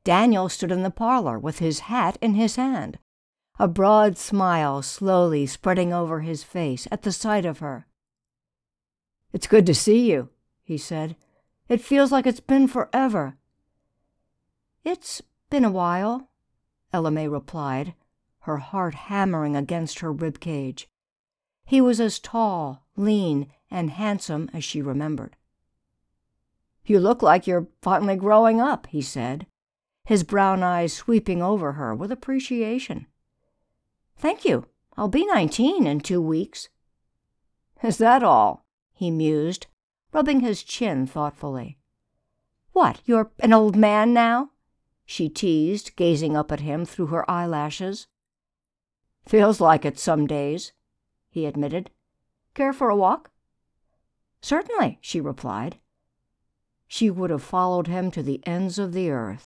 Daniel stood in the parlor with his hat in his hand, a broad smile slowly spreading over his face at the sight of her. "It's good to see you," he said. "It feels like it's been forever." "It's been a while," Ella May replied, her heart hammering against her rib cage. He was as tall, lean, and handsome as she remembered. "You look like you're finally growing up," he said, his brown eyes sweeping over her with appreciation. "Thank you. I'll be 19 in 2 weeks." "Is that all?" he mused, rubbing his chin thoughtfully. "What, you're an old man now?" she teased, gazing up at him through her eyelashes. "Feels like it some days," he admitted. "Care for a walk?" "Certainly," she replied. She would have followed him to the ends of the earth.